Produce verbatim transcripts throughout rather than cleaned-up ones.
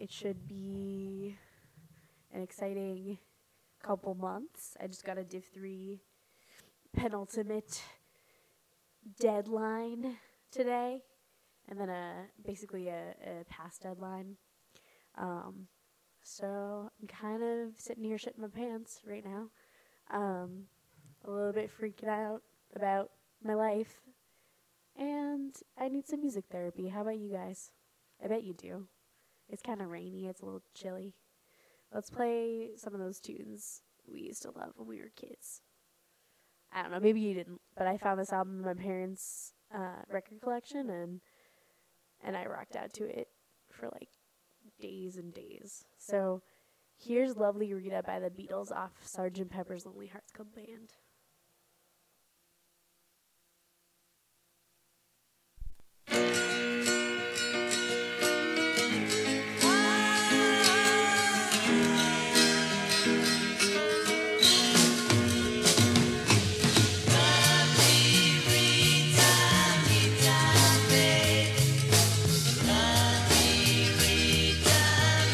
it should be an exciting couple months. I just got a Div three penultimate deadline today, and then a basically a, a pass deadline. Um, so I'm kind of sitting here shitting my pants right now. Um, a little bit freaking out about my life, and I need some music therapy. How about you guys? I bet you do. It's kind of rainy. It's a little chilly. Let's play some of those tunes we used to love when we were kids. I don't know, maybe you didn't, but I found this album in my parents' uh, record collection, and and I rocked out to it for like days and days. So here's Lovely Rita by the Beatles off Sergeant Pepper's Lonely Hearts Club Band.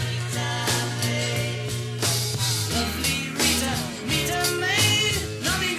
Lovely Rita, meet a maid, lovely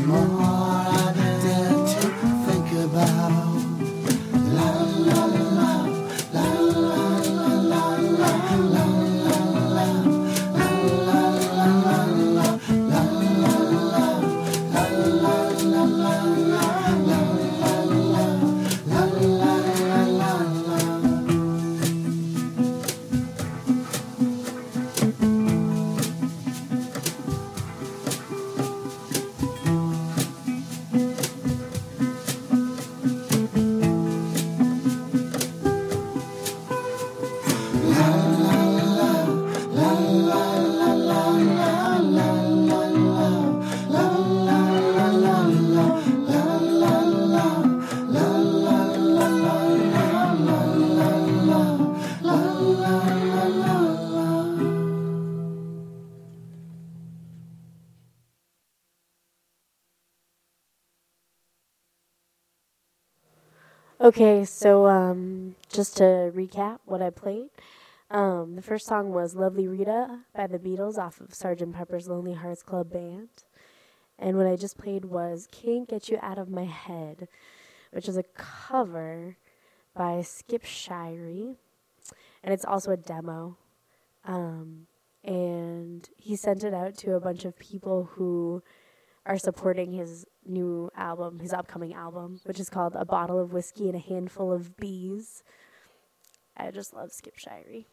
Okay, so um, just to recap what I played, um, the first song was Lovely Rita by the Beatles off of Sergeant Pepper's Lonely Hearts Club Band. And what I just played was Can't Get You Out of My Head, which is a cover by Skip Shirey. And it's also a demo. Um, and he sent it out to a bunch of people who are supporting his new album, his upcoming album, which is called A Bottle of Whiskey and a Handful of Bees. I just love Skip Shirey.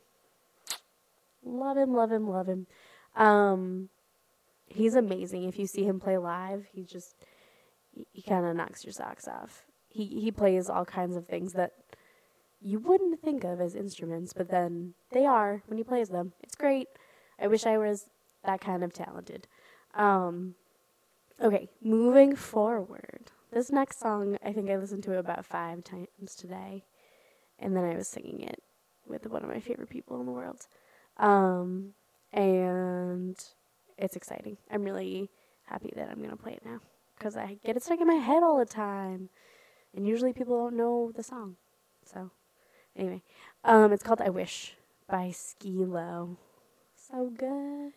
Love him, love him, love him. Um, he's amazing. If you see him play live, he just, he, he kind of knocks your socks off. He, he plays all kinds of things that you wouldn't think of as instruments, but then they are when he plays them. It's great. I wish I was that kind of talented. Um... Okay, moving forward. This next song, I think I listened to it about five times today. And then I was singing it with one of my favorite people in the world. Um, and it's exciting. I'm really happy that I'm going to play it now. Because I get it stuck in my head all the time. And usually people don't know the song. So, anyway. Um, it's called I Wish by Skee-Lo. So good.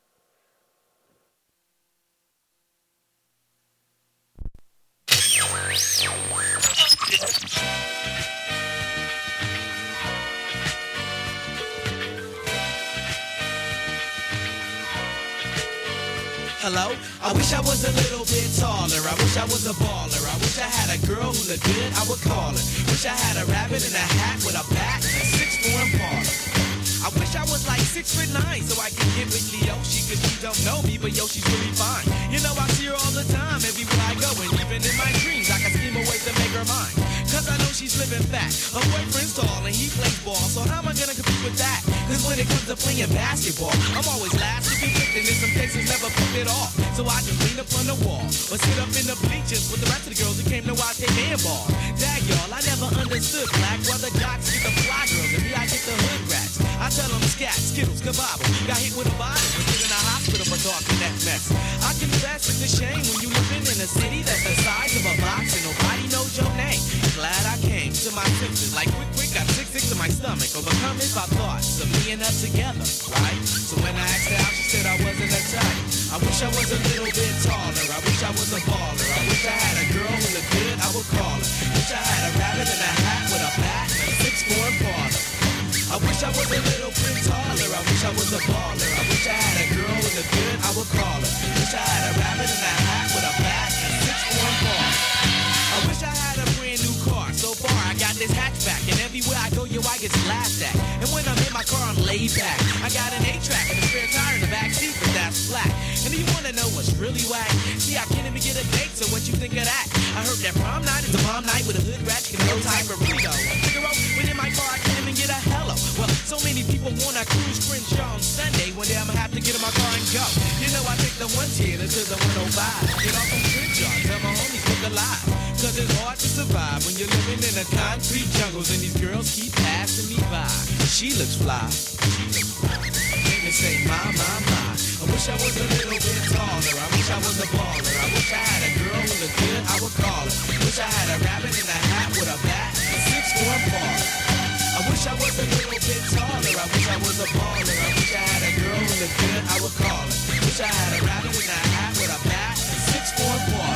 Hello? I wish I was a little bit taller. I wish I was a baller. I wish I had a girl who looked good, I would call her. Wish I had a rabbit in a hat with a bat and a six-form parlor. I wish I was like six foot nine so I could get with Leoshi, cause she don't know me, but yo, she's really fine. You know, I see her all the time, everywhere I go, and even in my dreams, I can scheme a way to make her mine. Cause I know she's living fat. Her boyfriend's tall and he plays ball, so how am I gonna compete with that? Cause when it comes to playing basketball, I'm always last to be picked, and in some cases never picked it off. So I just lean up on the wall, or sit up in the bleachers with the rest of the girls who came to watch their handball. Dag y'all, I never understood black, why the jocks get the fly girls, and me I get the hood rats. I tell them scat, skittles, kabobble, got hit with a bottle, and put in a hospital for talking that mess. I confess it's a shame when you living in a city that's the size of a box and nobody knows your name. Glad I came to my senses, like quick, quick, got sick, sick to my stomach, overcome it by thoughts of me and her together, right? So when I asked her out, she said I wasn't a type. I wish I was a little bit taller, I wish I was a baller, I wish I had a girl who looked good, I would call her. Wish I had a rabbit in a hat with a bat and a six-form parlor. I wish I was a little bit taller, I wish I was a baller, I wish I had a girl who looked good, I would call her. Wish I had a rabbit in a hat with a bat and a six-form parlor. I wish I had a brand new car, so far I got this hatchback, and everywhere I go, yo, I get laughed at. And when I'm in my car, I'm laid back. I got an eight-track and a spare tire in the back seat, but that's flat. And do you wanna know what's really whack? See, I can't even get a date, so what you think of that? I heard that prom night is a bomb night with a hood rat, you no type of Rito. Figaro, when in my car, I can't even get a hello. Well, so many people wanna cruise Crenshaw on Sunday. One day I'ma have to get in my car and go. You know, I take the one ten to the one oh five. Get off on Crenshaw, tell my homies look alive. Cause it's hard to survive when you're living in the concrete jungles and these girls keep passing me by. She looks fly. She looks fly. Make me say, my, my, my. I wish I was a little bit taller. I wish I was a baller. I wish I had a girl who looked good, I would call her. Wish I had a rabbit in a hat with a bat and a six-form parlor. I wish I was a little bit taller. I wish I was a baller. I wish I had a girl who looked good, I would call her. Wish I had a rabbit in a hat with a bat and a six-form parlor.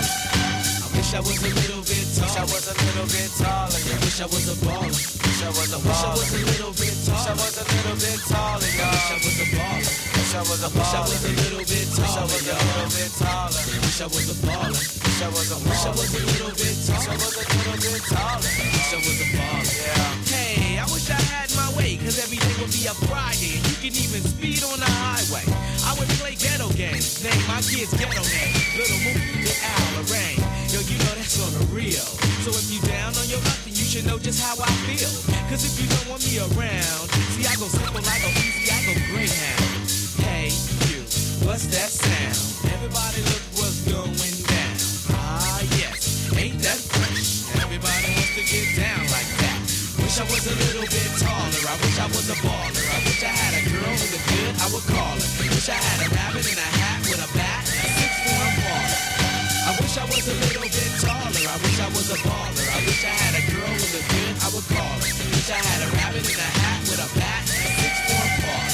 was a little bit taller. I wish I was a baller. Wish I was a baller. Wish I was a little bit taller. Wish I was a little bit taller, y'all. Wish I was a baller. Wish I was a baller. Wish I was a little bit taller. Wish I was a little bit taller. Wish I was a baller. Wish I was a wish I was a little bit taller. Wish I was a little bit taller. Wish I was a baller. Yeah. Hey, I wish I had my way, cause every day would be a Friday and you can even speed on the highway. I would play ghetto games, name my kids ghetto name. Little Mookie, Big Al, Lorraine. Yo, you know that's on the real. So if you down on your luck, then you should know just how I feel. Cause if you don't want me around, see I go simple, I go easy, I go Greyhound. Hey, you, what's that sound? Everybody look what's going down. Ah, yes, ain't that fresh? Everybody wants to get down like that. Wish I was a little bit taller. I wish I was a baller. I wish I had a girl who looked good, I would call her. Wish I had a rabbit in a hat with a bat and a six-form baller. I wish I was a little bit taller. I wish I was a baller. I wish I had a girl who looked good, I would call her. Wish I had a rabbit in a hat with a bat and a six-form baller.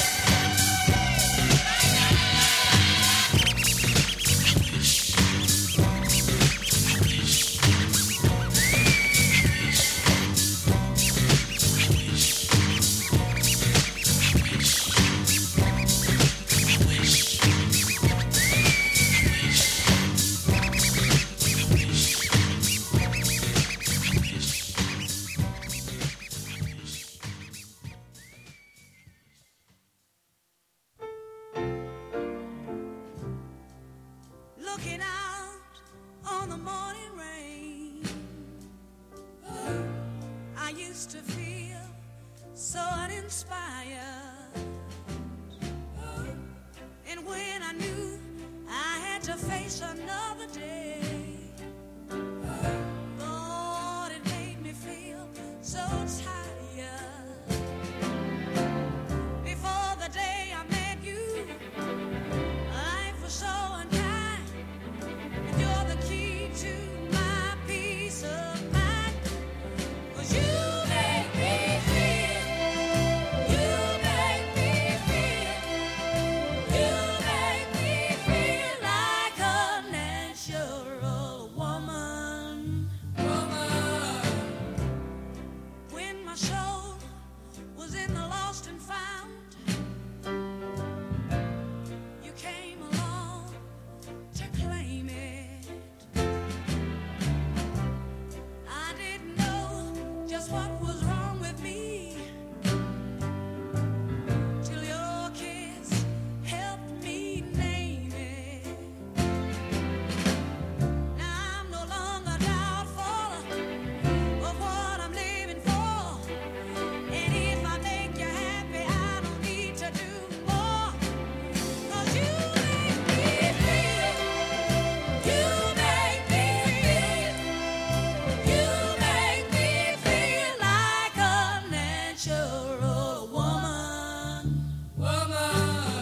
Looking out on the morning rain, I used to feel so uninspired. And when I knew I had to face another day, Lord, it made me feel so tired. Before the day I met you, life was so unkind. You're the key to my peace of mind. 'Cause you make me feel, you make me feel, you make me feel like a natural woman. Woman. When my soul was in the lost and found, you came along to claim it. I didn't know just what was wrong with me till your kiss helped me name it. Now I'm no longer doubtful of what I'm living for. And if I make you happy, I don't need to do more. 'Cause you make me feel, you make me feel, you make me feel like a natural woman. Woman.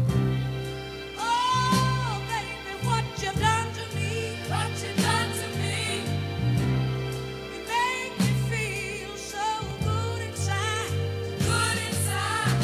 Oh, baby, what you've done to me, what you've done to me. You make me feel so good inside, good inside.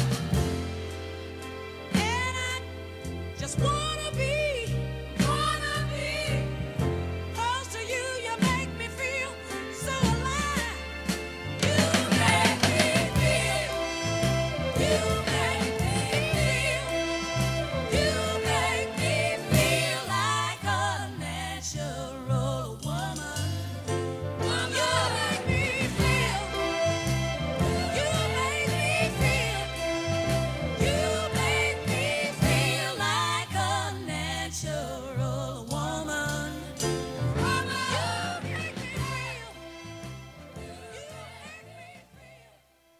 And I just wanna be, wanna be close to you. You make me feel so alive. You make me feel, you make me feel, you make me feel like a natural woman. Woman. You make me feel, you make me feel, you make me feel like a natural woman. Woman. You make me feel, you make me feel.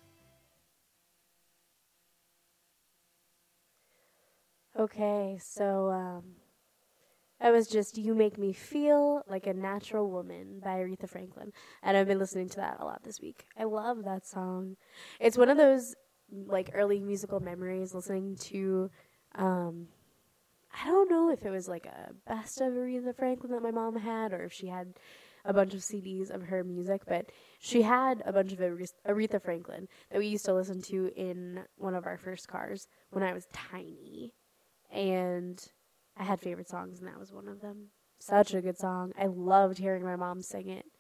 Okay, so um, that was just You Make Me Feel Like a Natural Woman by Aretha Franklin. And I've been listening to that a lot this week. I love that song. It's one of those like early musical memories listening to, um, I don't know if it was like a best of Aretha Franklin that my mom had or if she had a bunch of C Ds of her music, but she had a bunch of Aretha Franklin that we used to listen to in one of our first cars when I was tiny. And I had favorite songs, and that was one of them. Such a good song. I loved hearing my mom sing it.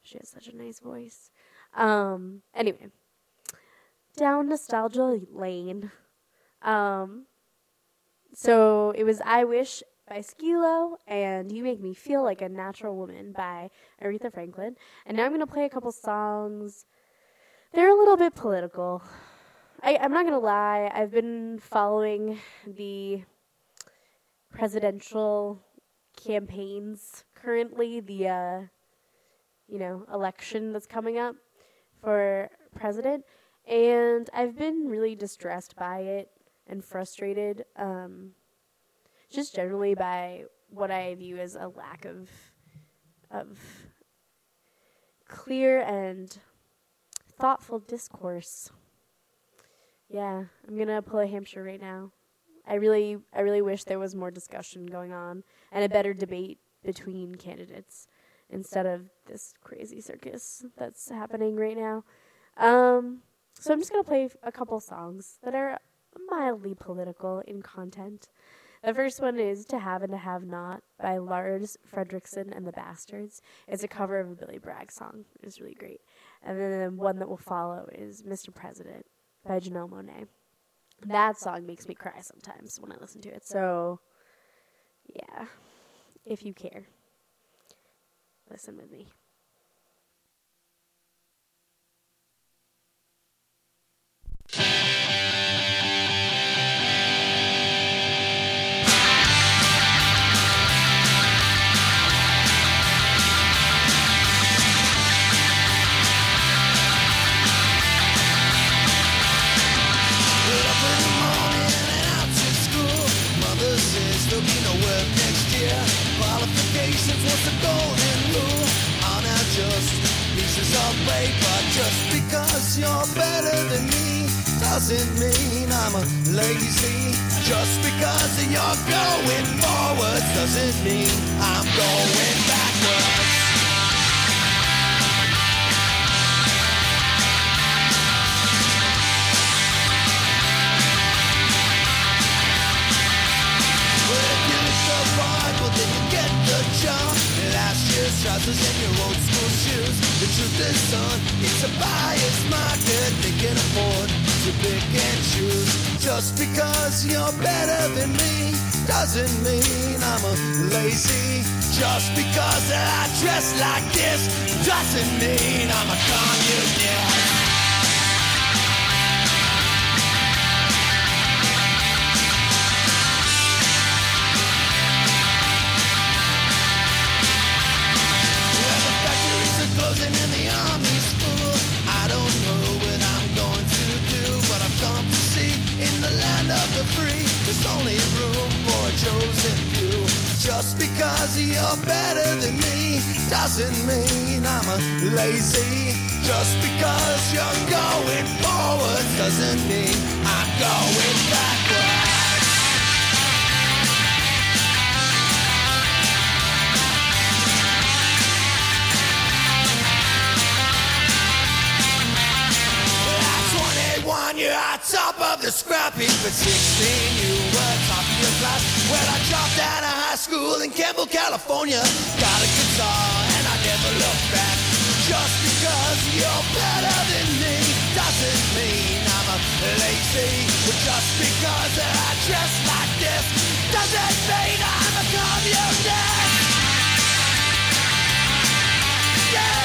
She has such a nice voice. Um, anyway, down nostalgia lane. Um, so it was I Wish by Skee-Lo and You Make Me Feel Like a Natural Woman by Aretha Franklin. And now I'm going to play a couple songs. They're a little bit political. I, I'm not going to lie. I've been following the presidential campaigns currently, the, uh, you know, election that's coming up for president. And I've been really distressed by it and frustrated, um, just generally by what I view as a lack of of clear and thoughtful discourse. Yeah, I'm gonna pull a Hampshire right now. I really, I really wish there was more discussion going on and a better debate between candidates instead of this crazy circus that's happening right now. Um, so I'm just gonna play a couple songs that are mildly political in content. The first one is To Have and To Have Not by Lars Fredriksson and the Bastards. It's a cover of a Billy Bragg song. It's really great. And then the one that will follow is Mister President by Janelle Monáe. That song makes me cry sometimes when I listen to it. So, yeah, if you care, listen with me. Qualifications was the golden rule. Are now just pieces of paper. Just because you're better than me doesn't mean I'm a lazy. Just because you're going forwards doesn't mean I'm going backwards. Then you get the job. Last year's trousers and your old school shoes. The truth is, son, it's a buyer's market. They can afford to pick and choose. Just because you're better than me doesn't mean I'm a lazy. Just because I dress like this doesn't mean I'm a communist. Closing in the army school. I don't know what I'm going to do, but I've come to see in the land of the free, there's only room for a chosen few. Just because you're better than me doesn't mean I'm a lazy. Just because you're going forward doesn't mean I'm going backwards. You're on top of the scrap heap. At sixteen, you were top of your class. When I dropped out of high school in Campbell, California, got a guitar and I never looked back. Just because you're better than me doesn't mean I'm a lazy. But just because I dress like this doesn't mean I'm a communist. Yeah.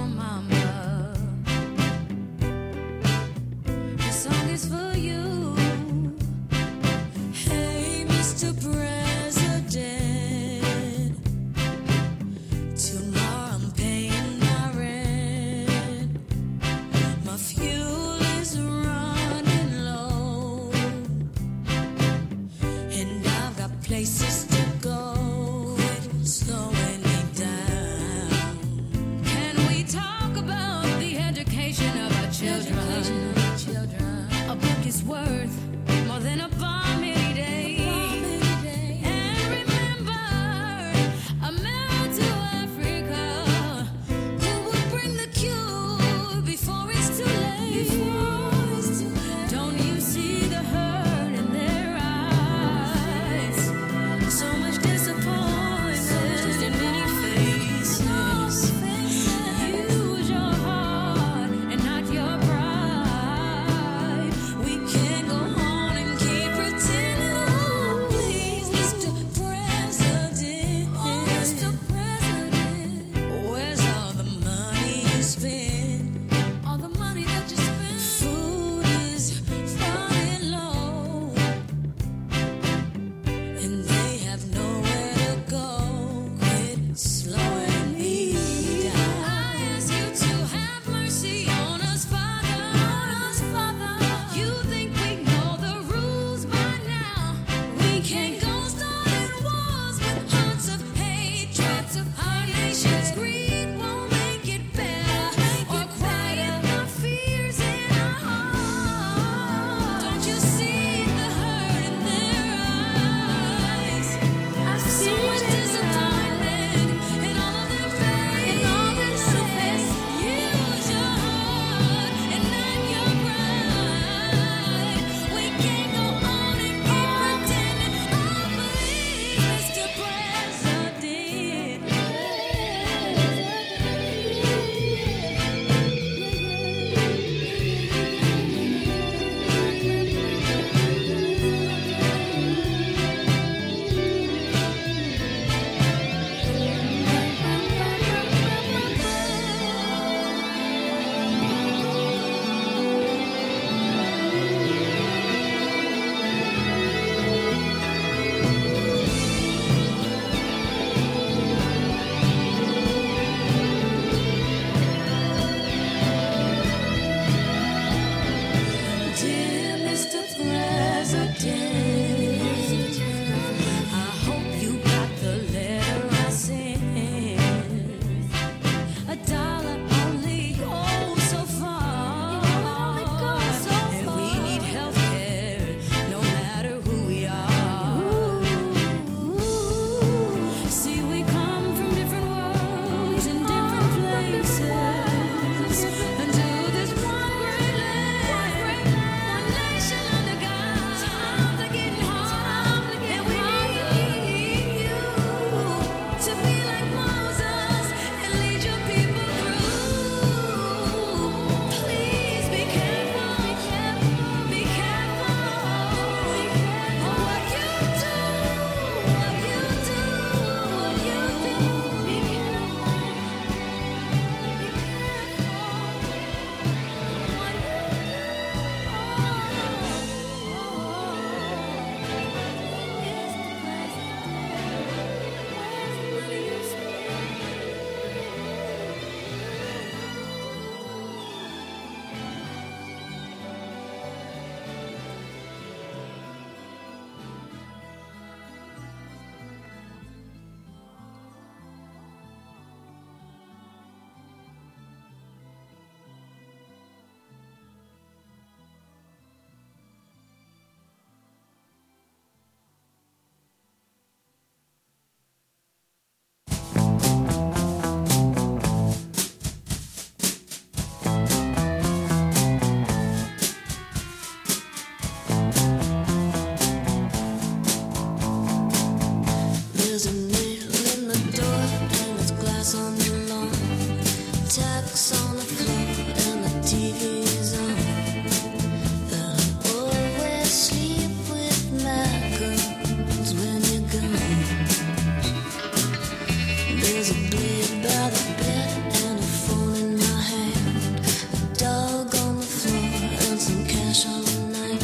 For you.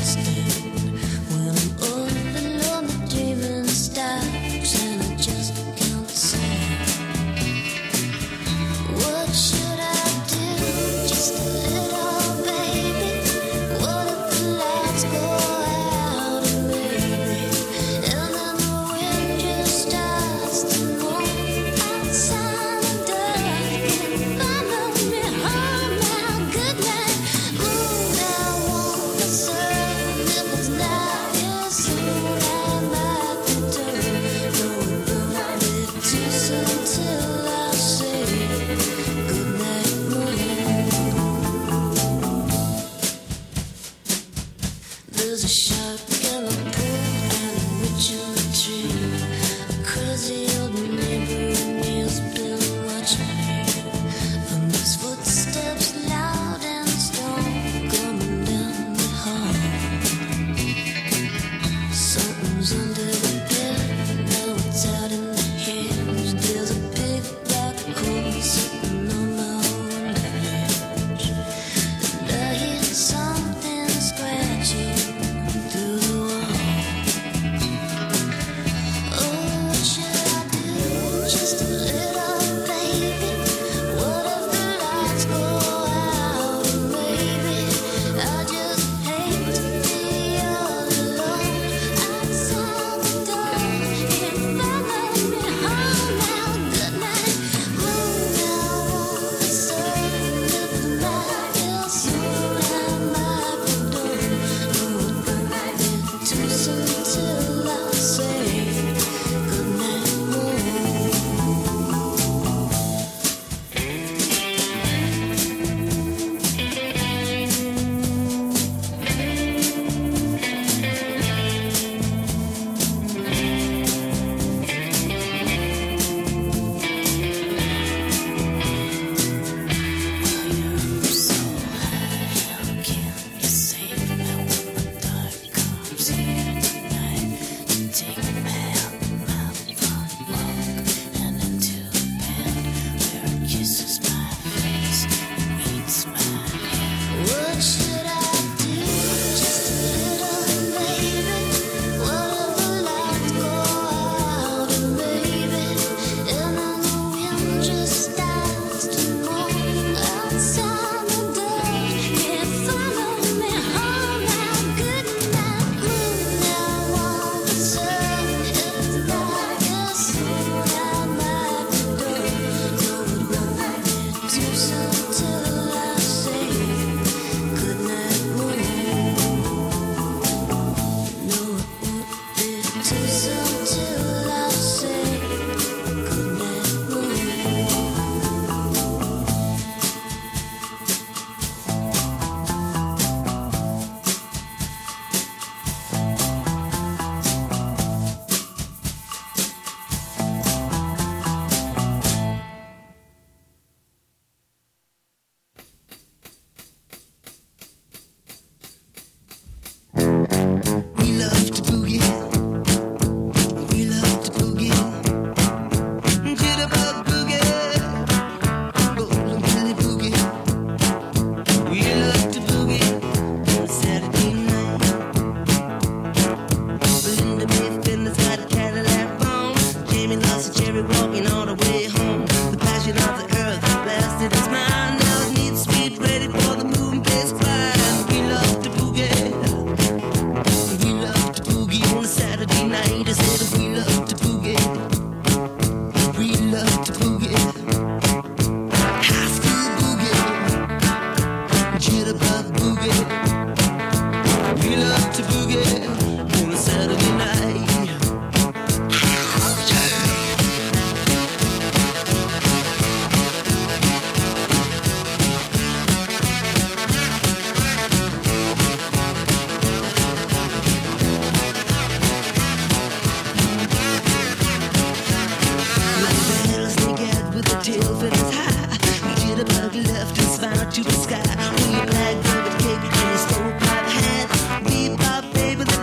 To the sky, when you black velvet cake and you stole by the hand, bebop baby, the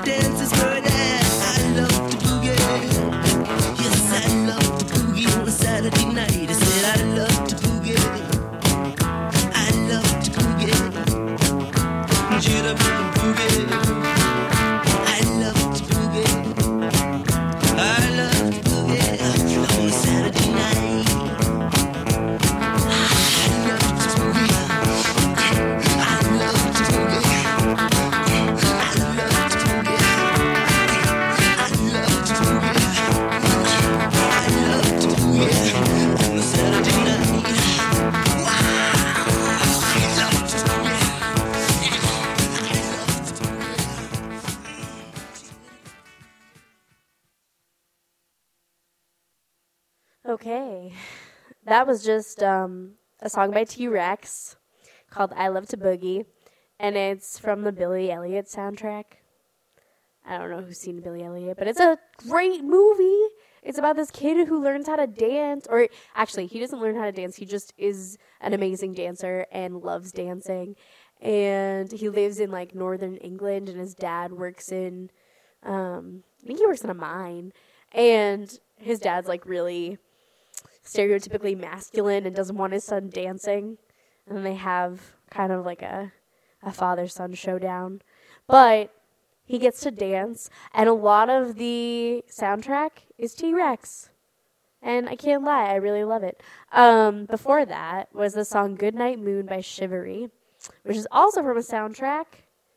Okay, that was just um, a song by T-Rex called I Love to Boogie, and it's from the Billy Elliot soundtrack. I don't know who's seen Billy Elliot, but it's a great movie. It's about this kid who learns how to dance, or actually, he doesn't learn how to dance. He just is an amazing dancer and loves dancing, and he lives in, like, northern England, and his dad works in, um, I think he works in a mine, and his dad's, like, really stereotypically masculine and doesn't want his son dancing, and they have kind of like a, a father-son showdown, but he gets to dance, and a lot of the soundtrack is T-Rex, and I can't lie, I really love it. Um, before that was the song Goodnight Moon by Shivery, which is also from a soundtrack.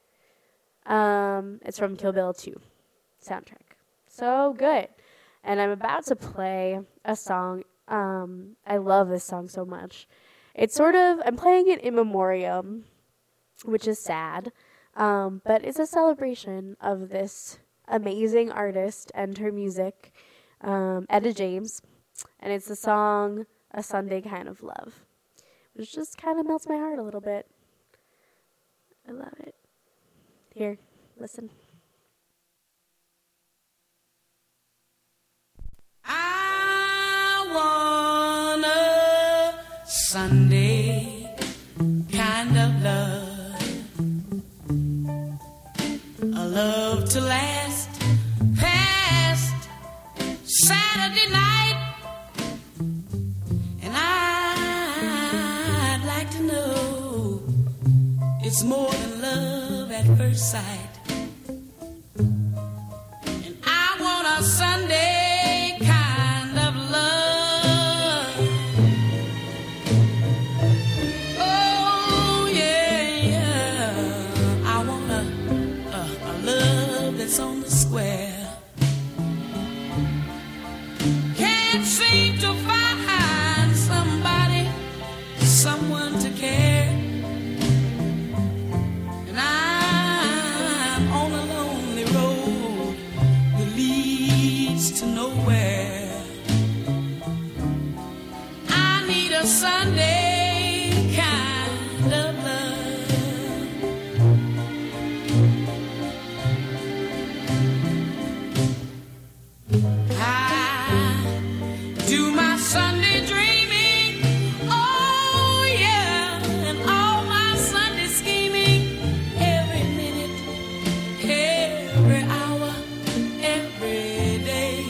Um, it's from Kill Bill two soundtrack. So good. And I'm about to play a song. Um, I love this song so much. It's sort of, I'm playing it in memoriam, which is sad, um, but it's a celebration of this amazing artist and her music, um, Etta James, and it's the song A Sunday Kind of Love, which just kind of melts my heart a little bit. I love it. Here, listen. I want a Sunday kind of love, a love to last past Saturday night, and I'd like to know it's more than love at first sight, and I want a Sunday on the square. Can't seem to find somebody, someone to care, and I'm on a lonely road that leads to nowhere. I need a Sunday kind of love. Sunday dreaming, oh yeah, and all my Sunday scheming, every minute, every hour, every day.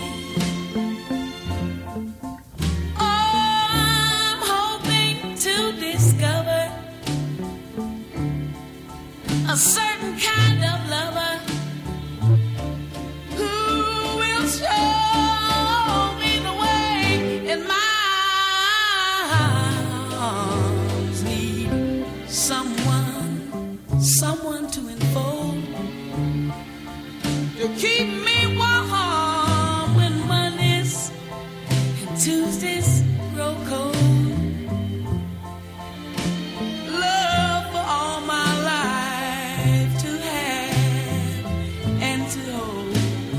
Oh, I'm hoping to discover a certain kind of lover who will show someone to enfold, to keep me warm when Mondays and Tuesdays grow cold. Love for all my life to have and to hold.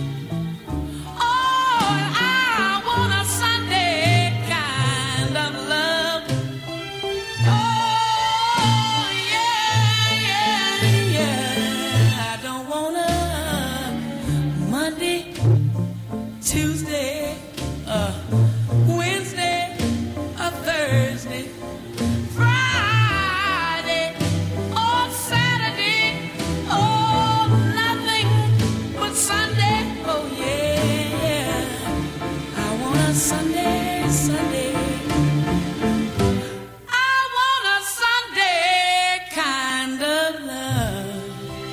Oh, and I want a Sunday kind of love. Oh, Tuesday, uh, Wednesday, a Thursday, Friday, or Saturday, oh, nothing but Sunday, oh yeah, I want a Sunday, Sunday, I want a Sunday kind of love.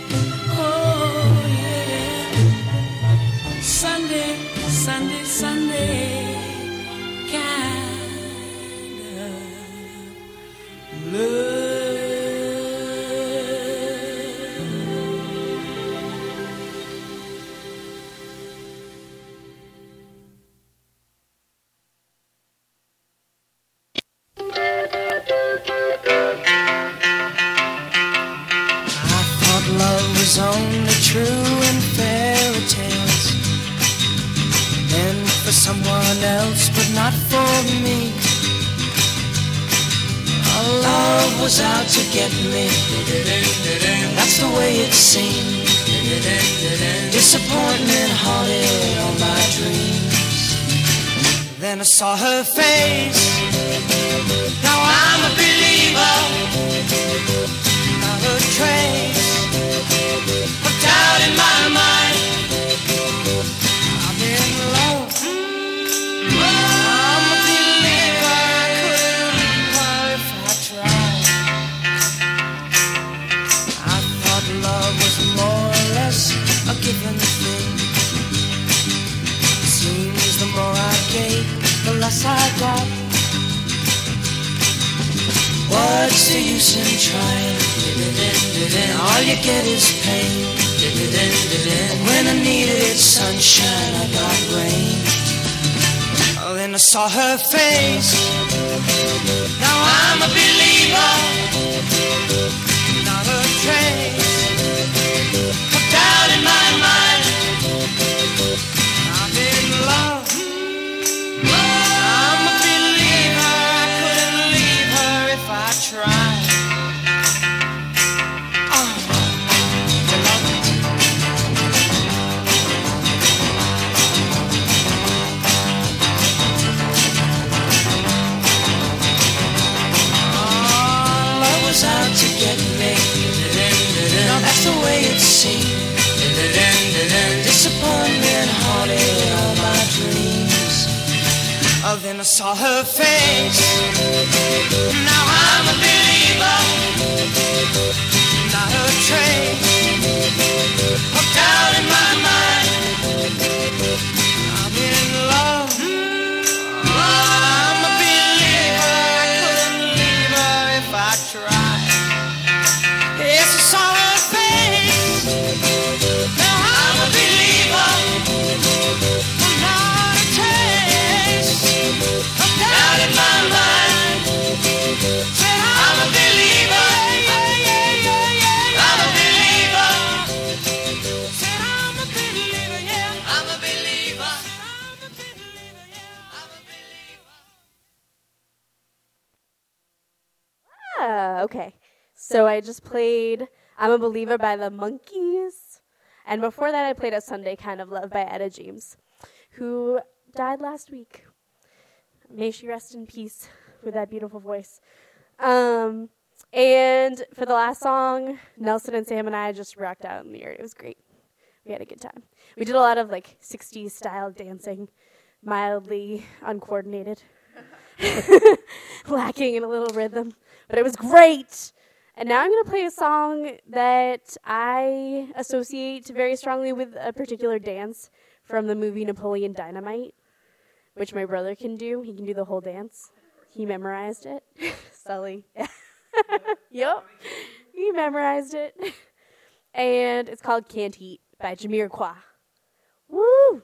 only true in fairy tales, and for someone else, but not for me. Our love was out to get me. That's the way it seemed. Disappointment haunted all my dreams. Then I saw her face. Now I'm a believer. Not a trace of doubt in my mind. I'm in love. I'm a believer. I couldn't leave her if I tried. I thought love was more or less a given thing. Seems the more I gave, the less I got. What's the use in trying? All you get is pain. When I needed sunshine, I got rain. Oh, then I saw her face. Now I'm a believer. Not a trace of doubt in my mind. I'm in love. I'm a believer. I couldn't leave her if I tried. Oh, oh, love was out to get me. Now that's the way it seemed. Disappointment haunted all my dreams. Oh, then I saw her face. Now I'm a believer. Not a trace of doubt in my mind. I'm in love. I'm a believer. I couldn't leave her if I tried. Yes, I saw her face. Now I'm a believer. Not a trace of doubt in my mind. Said I'm a believer. I'm a believer. Said I'm a believer. Yeah, I'm a believer. I'm a believer. Yeah, I'm a believer. Ah, okay. So I just played I'm a Believer by the Monkees. And before that, I played A Sunday Kind of Love by Etta James, who died last week. May she rest in peace with that beautiful voice. Um, and for the last song, Nelson and Sam and I just rocked out in the yard. It was great. We had a good time. We did a lot of like sixties style dancing, mildly uncoordinated, lacking in a little rhythm, but it was great. And now I'm going to play a song that I associate very strongly with a particular dance from the movie Napoleon Dynamite, which my brother can do. He can do the whole dance. He memorized it. Sully. Yup. He memorized it. And it's called Can't Eat by Jamiroquai. Woo!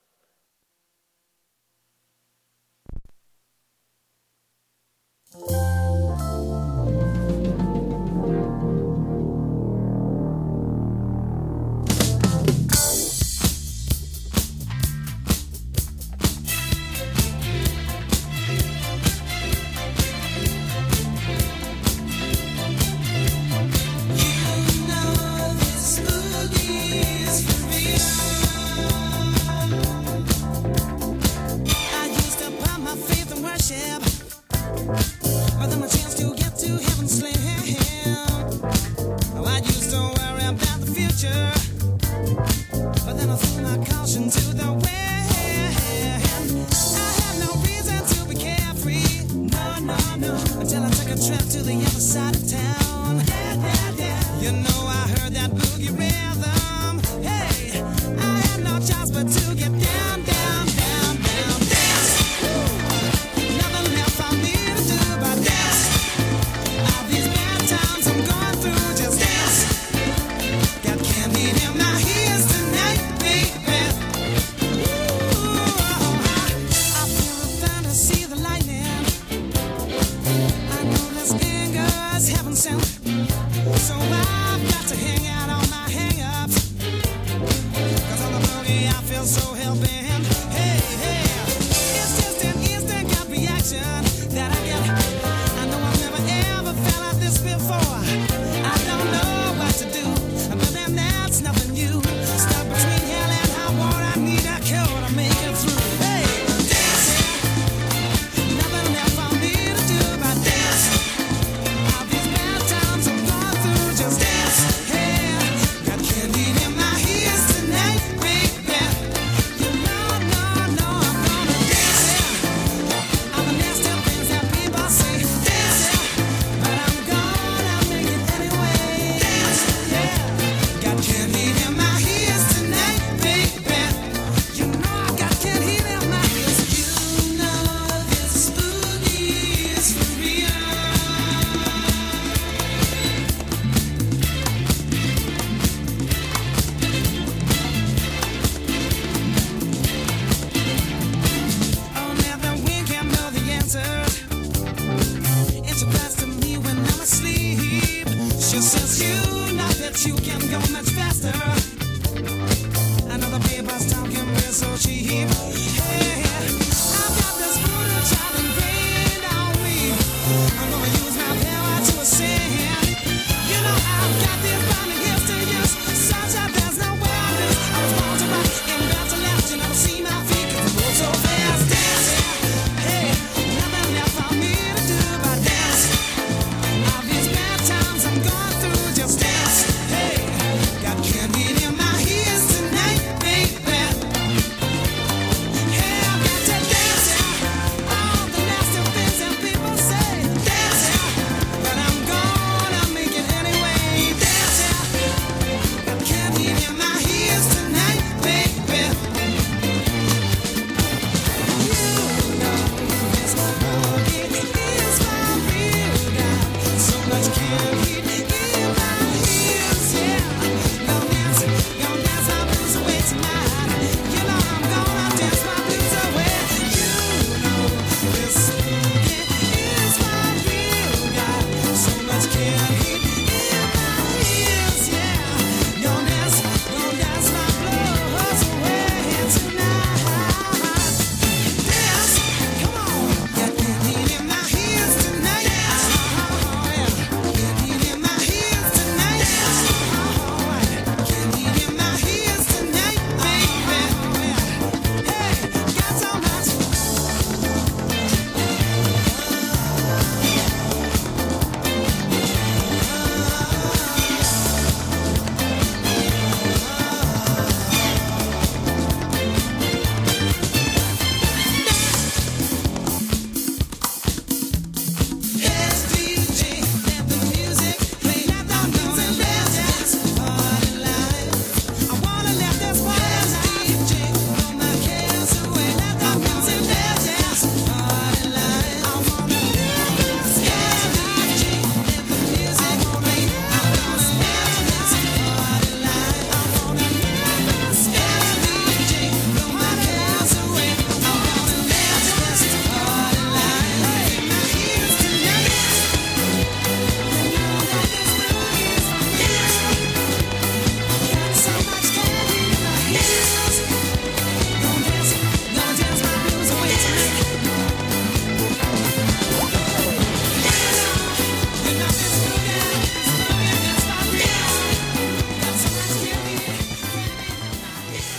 But then my chance to get to heaven slim. Oh, I used to worry about the future, but then I threw my caution to the wind. I had no reason to be carefree, no, no, no, until I took a trip to the other side of town. Yeah, yeah, yeah. You know I heard that boogie rhythm. Hey, I had no choice but to get down, down, down, down, dance. Nothing left for me to do but dance. All these bad times I'm going through, just dance. Got candy in my ears tonight, baby. Ooh, I, I feel the thunder, see the lightning. I know this anger's heaven sent. feel so hell-bent. Hey, hey, it's just an instant gut reaction that I get. I know I've never ever felt like this before. I don't know what to do, but then that's nothing new. Stuck between hell and high water, I need a cure to make it through. Hey, dancing, nothing left for me to do but dance. All these bad times I'm going through, just dance. Hey, got candy in my ears tonight, baby. You know, no, no, I'm gonna dance. Yeah. All the nasty things that people say, dance. Yeah. But I'm gonna make it anyway. Dance, yeah. Got candy in my ears tonight, baby. You know I got candy in my ears. You know this boogie is for real. Oh, now that we can know the answer. It surprised to me when I'm asleep. She says you know that you can go much faster. Another paper's talking real so cheap. Hey, I've got this voodoo child ingrained on me. I'm gonna use my power to ascend. You know I've got these burning gifts to use, such that there's no way I lose. I was born to rock and bound to left. You never see my feet 'cause I move so fast. Dance, hey, nothing left for me to do but dance. All these bad times I'm going through, just dance. Hey, got candy in my ears tonight, baby. Hey, I've got to dance. All the nasty things that people say, dance. But I'm gonna make it anyway. Dance. Got candy in my ears tonight, baby. You know this boogie is my real guy. So much candy in my ears, yeah. Gonna dance, gonna dance my blues away tonight. You know I'm gonna dance my blues away. You know this boogie is my real guy. So much candy in my ears, yeah. Gonna dance, gonna dance my blues away tonight. Dance, come on. Got candy in my ears tonight. Oh, yeah. Candy in my ears tonight. Oh, candy in my ears tonight, baby. Hey, got so much. S D J, let the music play. Let the music dance, dance, party life. I wanna let this party S D J blow my cares away. Let the music dance, dance, party life. I wanna let this S D J let the music play. I wanna let this party life. I wanna let this S D J blow my cares away. I wanna let this party life. In my ears tonight. Got so much candy in my ears. Gonna dance, gonna dance my blues away tonight. You know this boogie, this boogie, that's my real. Got so much candy in my ears.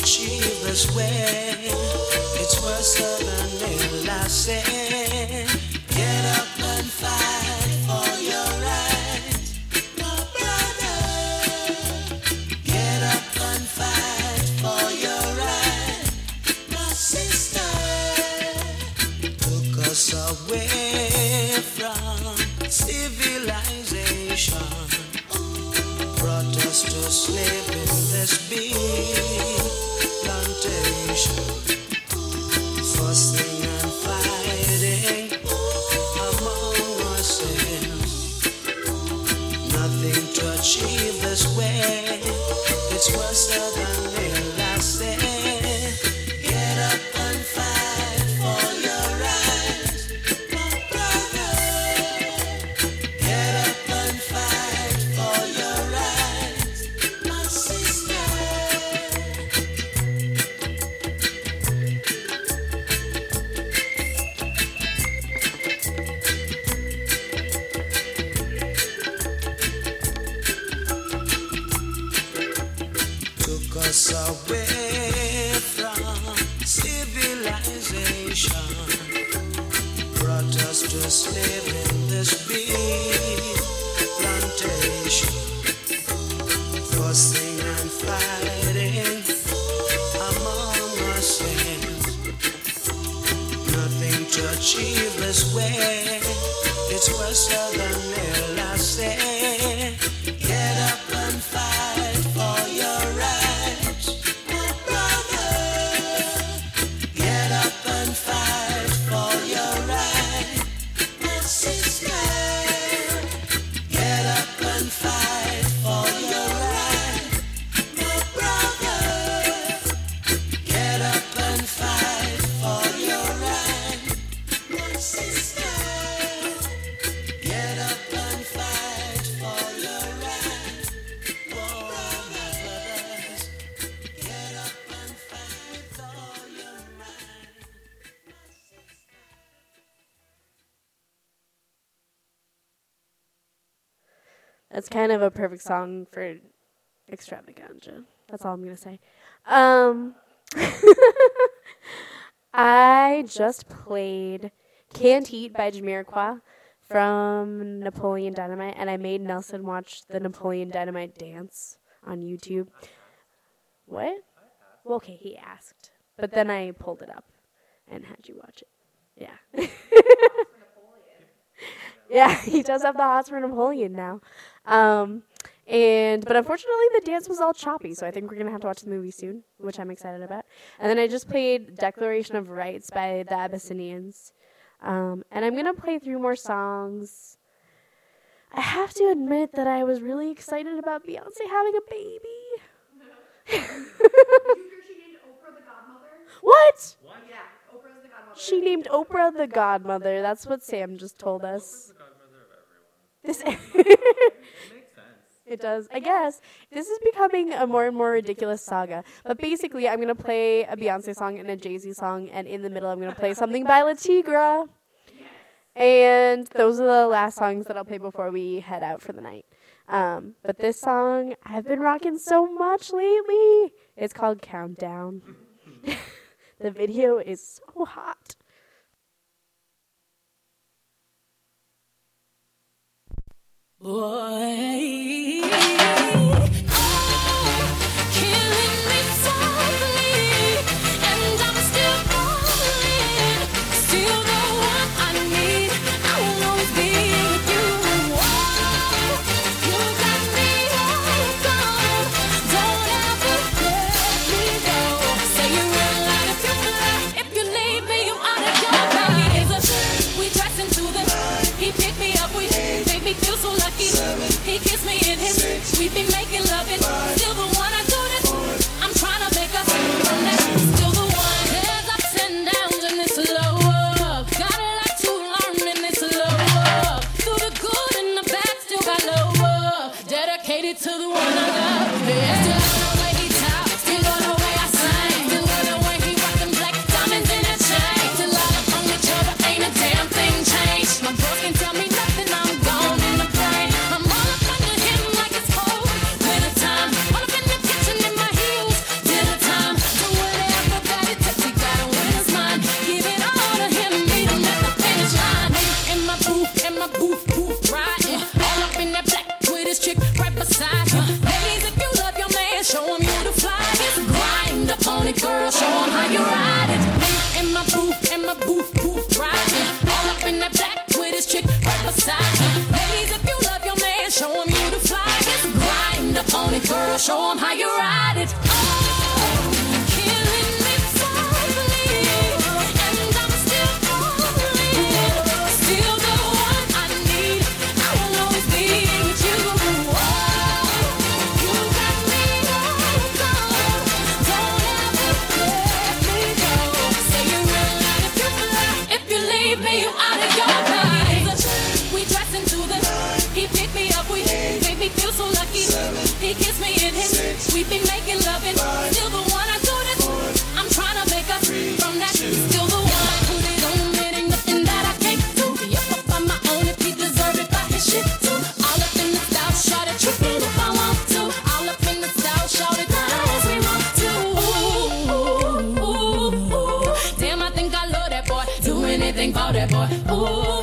achieve this way. It's worse than ill, I say. Get up and fight for your rights, my brother. Get up and fight for your rights, my sister. Took us away from civilization, brought us to slave in this big plantation, fussing and fighting among ourselves. Nothing to achieve this way. It's worse than ill, I say. Get up and fight for your rights, my brother. Get up and fight for your rights, my sister. Took us away from civilization, brought us to slave in this big plantation, fussing and fighting among ourselves. Nothing to achieve this way. It's worse than ill, I say. Get up and fight for your rights, my brother. Get up and fight for your rights, my sister. Get up and fight for your rights, my brother. Get up and fight for your rights, my sister. Get up and fight for your rights, for all my brothers. Get up and fight with all your might, my sister. That's kind of a perfect song for extravaganza. That's all I'm going to say. Um, I just played Can't Eat by Jamiroquai from Napoleon Dynamite, and I made Nelson watch the Napoleon Dynamite dance on YouTube. What? Well, okay, he asked. But then I pulled it up and had you watch it. Yeah. Yeah, he does have the hots for Napoleon now. Um, and but unfortunately, the dance was all choppy, so I think we're going to have to watch the movie soon, which I'm excited about. And then I just played Declaration of Rights by the Abyssinians. Um, and I'm going to play through more songs. I have to admit that I was really excited about Beyonce having a baby. Did you hear she named Oprah the godmother? What? Yeah, Oprah's the godmother. She named Oprah the godmother. That's what Sam just told us. This It does. I guess this is becoming a more and more ridiculous saga. But basically, I'm going to play a Beyonce song and a Jay-Z song, and in the middle, I'm going to play something by La Tigra. And those are the last songs that I'll play before we head out for the night. Um, but this song, I've been rocking so much lately. It's called Countdown. The video is so hot. Boy, killing me softly, and I'm still falling. Still the one I need. I will always be with you. Oh, you got me all gone. Don't ever let me go. Say you will lie if you fly. If you leave me, you ought to go. Baby, it's a we dress into the. He picked me up, we made me feel so lucky. He kissed me in his. We be making love. you ride it. In my booth, in my booth, booth riding. All up in that black with his chick right beside him. Ladies, if you love your man, show him you the flyest. Grind up on it, girl, show him how you ride it. Oh, killing me softly, and I'm still falling. Still the one I need, I will always be with you. Oh, you got me all gone. Don't ever let me go. Say you real life if you fly. If you leave me, you out of your mind. We dress into the, he picked me up, we made me feel so lucky. He kissed me in his, we been making loving. Still the one I do this, I'm trying to make us from that. Still the one I put it on, it ain't nothing that I can't do. Yep, up on my own if he deserve it by his shit too. All up in the style, shout it, tripping if I want to. All up in the style, shout it, as we want to. Ooh, ooh, ooh, ooh. Damn, I think I love that boy. Do anything for that boy. Ooh,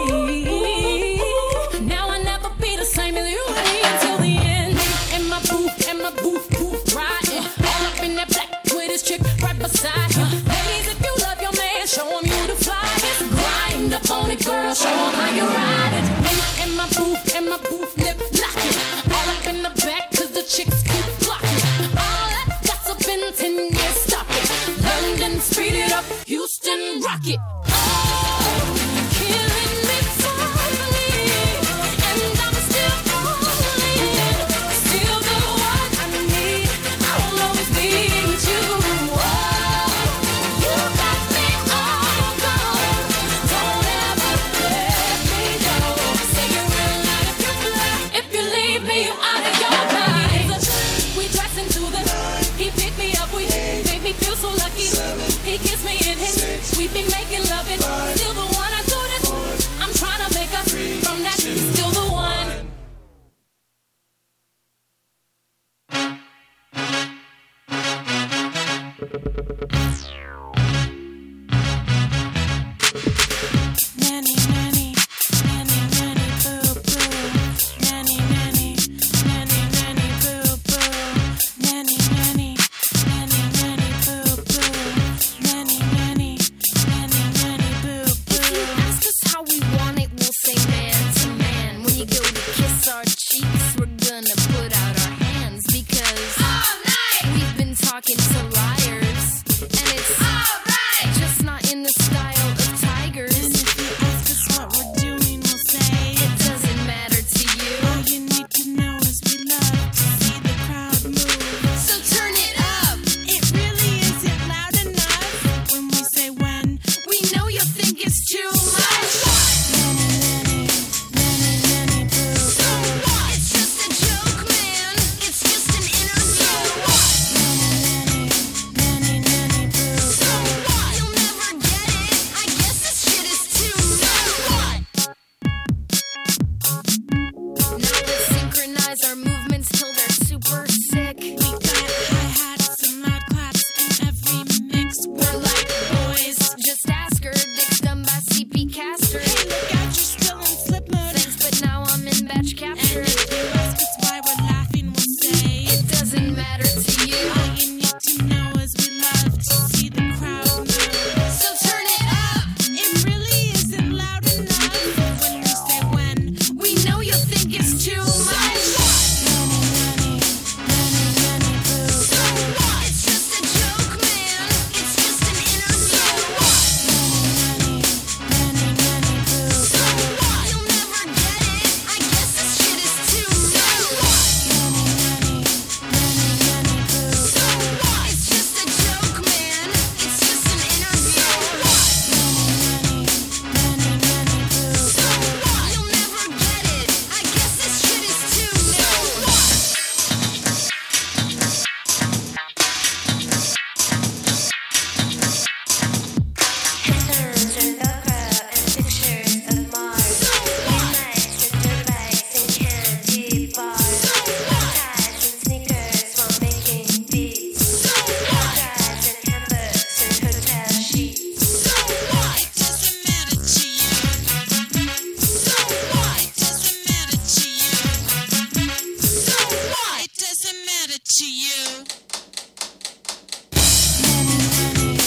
now I never be the same as you be until the end. In my booth, in my booth, booth riding. All up in that black with his chick right beside him. Ladies, if you love your man, show him you the flyest. Grind up on it, girl, show him how you ride it. In, in my booth, in my booth, lip lock it. All up in the back, cause the chicks keep blocking. All that gossip in ten years, stop it. London, speed it up, Houston, rock it. Oh, killing me softly, and I'm still falling. Still the one I need, I will always be with you. Oh, you got me all gone. Don't ever let me go. Say you're real life if you fly. If you leave me, you out of your mind. We dress into the, he picked me up, we made me feel so lucky. He kissed me in his, we been making loving. Still the one I do this, I'm trying to make us from that. Still the one. Nanny, nanny, nanny, nanny, boo, boo. Nanny, nanny, nanny, nanny, boo, boo. Nanny, nanny, nanny, nanny, boo, boo. Nanny, nanny, nanny, nanny, boo, boo. If you ask us how we want it, we'll say man to man. When you go to kiss our cheeks, we're gonna put out our hands because all night we've been talking to liars, and it's all right, just not in the style of tigers. And if you ask us what we're doing, we'll say It doesn't matter to you, all you need to know is we love to see the crowd move. so turn it up. It really isn't loud enough when we say when. We know you think it's too much. Nanny, nanny, nanny, nanny, boo. So what? It's just a joke, man. It's just an interview. Nanny, nanny, nanny, boo. So what? You'll never get it. I guess this shit is too much. Now let's synchronize our movements till they're super sick. We got hi-hats and loud claps in every mix. We're like boys. Just ask her. Dick's done by C P Caster. Hey, look out, you're still in flip mode. Thanks, but now I'm in batch And capture. if you ask us why we're laughing, we'll say It doesn't matter to you, all you need to know is we love to see the crowd move. so turn it up. It really isn't loud enough when we say when. We know you think it's too much. Nanny, nanny, nanny, nanny, boo. So what? It's just a joke, man. It's just an interview. Nanny, nanny, nanny, boo. So what? You'll never get it. I guess this shit is too much. Nanny, nanny, nanny, boo. So what? It's just a joke, man. It's just an interview. Nanny, nanny, nanny, boo. So what? You'll never get it. I guess this shit is too much. Pictures and Velcro and pictures of Mars. Midnights and dirt bikes and candy bars. Ties and sneakers while making beats. Hard drives and handbooks and hotel sheets. It doesn't matter to you. So what? It doesn't matter to you. So what? It doesn't matter to you. Nanny, nanny,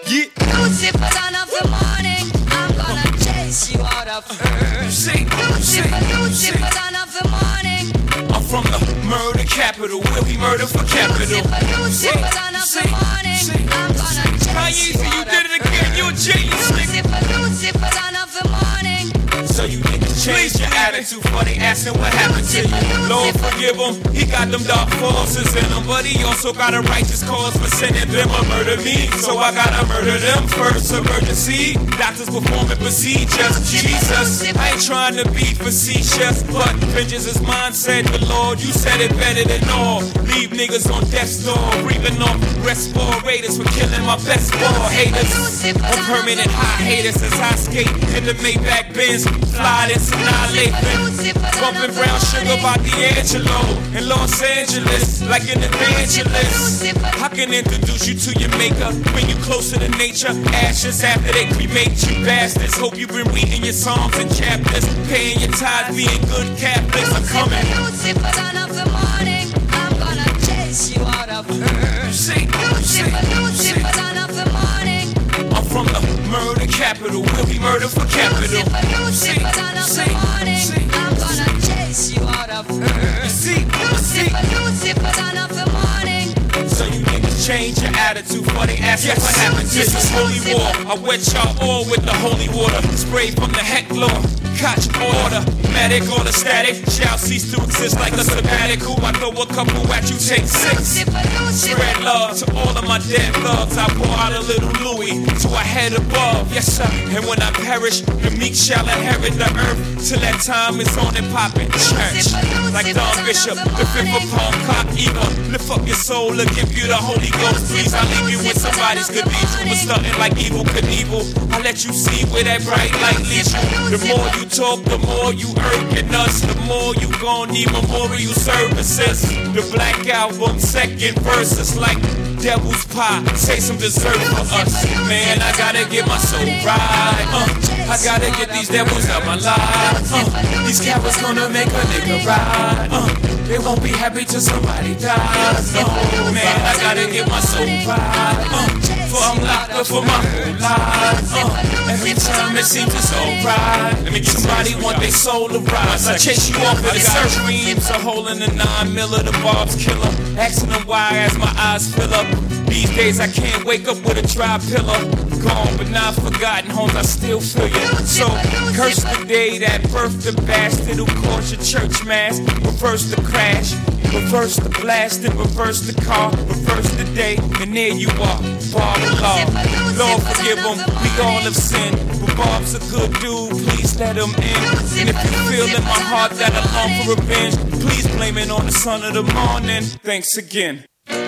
Yeah. Lucifer, son of the morning, I'm gonna chase you out of earth. Say, Lucifer, Lucifer, son of the morning. I'm from the murder capital, where we murder for capital. Lucifer, Lucifer, son of the morning, I'm gonna How chase easy you you out did of it again, you a genius, nigga. Lucifer, Lucifer, son of the morning. So you niggas change your attitude for they asking what happened to you. Lord forgive him, he got them dark forces in him, but he also got a righteous cause for sending them a murder me. So I gotta murder them first, emergency. Doctors performing procedures, Jesus. I ain't trying to be facetious, but vengeance is mine, said the Lord. You said it better than all. Leave niggas on death's door, breathing off respirators for killing my best ball haters. I'm permanent high haters as I skate in the Maybach Benz. Fly this annihilating. Bumping brown sugar by D'Angelo in Los Angeles, like an evangelist. I can introduce you to your maker, bring you closer to nature. Ashes after they cremate you bastards. Hope you've been reading your psalms and chapters, paying your tithes, being good Catholics. I'm coming. Lucifer, son of the morning, I'm gonna chase you out of earth. Say, Lucifer, Lucifer, son of the morning. I'm from the murder capital, where we murder for capital. Lucifer, Lucifer, son of the morning, I'm gonna chase you out of earth. See, see. Lucifer, Lucifer, son of the morning. So you niggas change your attitude for they ask yes, what happened. This is holy war. I wet y'all all with the holy water. Spray from the heck law. Catch order, medic or the static shall cease to exist like a sabbatical. I throw a couple at you, take six. Spread love to all of my dead thugs. I pour out a little Louis to a head above, yes sir. And when I perish, the meek shall inherit the earth. Till that time is on and poppin' church. Like Don Bishop, the fifth of Palm Cock Eva. Lift up your soul and give you the Holy Ghost, please. I leave you with somebody's cathedral, but stunting like evil Knievel. I let you see where that bright light leads you. The more you talk, the more you irking us, the more you gon' need memorial services. The Black Album, second verse, is like devil's pie. Say some dessert for us. Man, I gotta get my soul right. Uh, I gotta get these devils out my life. Uh, these cowards gonna make a nigga ride. Uh, they won't be happy till somebody dies. No, man, I gotta get my soul right. Uh, for I'm locked up for my whole life. Uh, every time it seems it's alright. Let me get somebody want their soul to rise. I chase you off with the surgery. Dreams a hole in the nine miller, the Bob's killer. Asking them why as my eyes fill up. These days I can't wake up with a dry pillow. Gone but not forgotten, homes I still feel you. So curse the day that birthed the bastard who caused your church mass. Reverse the crash, reverse the blast and reverse the car. Reverse the day and there you are, Bob Law. Lord forgive him, we all have sinned. But Bob's a good dude, please let him in. And if you feel in my heart that I long for revenge, please blame it on the son of the morning. Thanks again.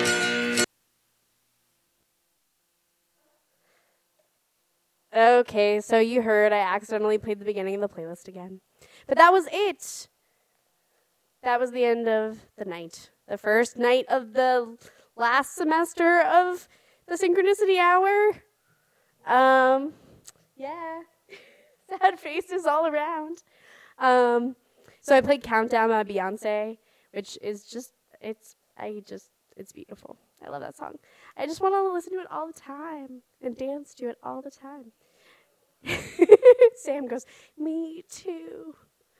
Okay, so you heard I accidentally played the beginning of the playlist again. But that was it. That was the end of the night. The first night of the last semester of the Synchronicity Hour. Um, yeah. Sad faces all around. Um, so I played Countdown by Beyonce, which is just, it's, I just, it's beautiful. I love that song. I just want to listen to it all the time and dance to it all the time. Sam goes, me too.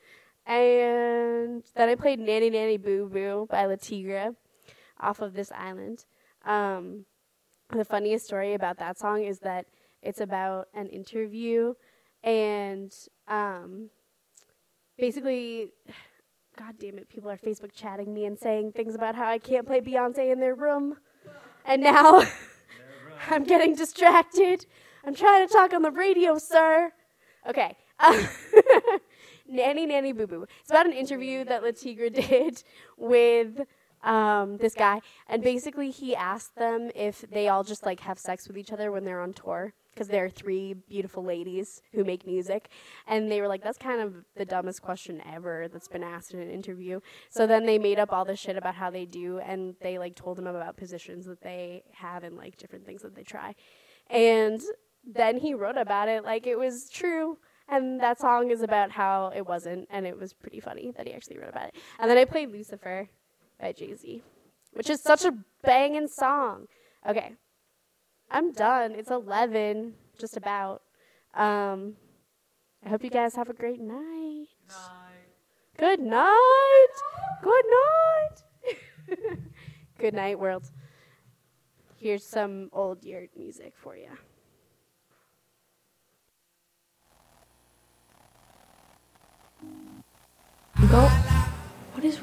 And then I played Nanny Nanny Boo Boo by La Tigra off of This Island. Um, the funniest story about that song is that it's about an interview and um, basically, God damn it, people are Facebook chatting me and saying things about how I can't play Beyonce in their room. And now I'm getting distracted. I'm trying to talk on the radio, sir. Okay. Um, Nanny Nanny Boo Boo. It's about an interview that La Tigra did with um, this guy. And basically he asked them if they all just like have sex with each other when they're on tour. Because they're three beautiful ladies who make music. And they were like, that's kind of the dumbest question ever that's been asked in an interview. So then they made up all this shit about how they do. And they like told them about positions that they have and like different things that they try. And then he wrote about it like it was true. And that song is about how it wasn't. And it was pretty funny that he actually wrote about it. And then I played Lucifer by Jay-Z, which is such a banging song. Okay. I'm done. It's eleven, just about. Um, I hope you guys have a great night. Good night. Good night. Good night, world. Here's some old yurt music for you. Go.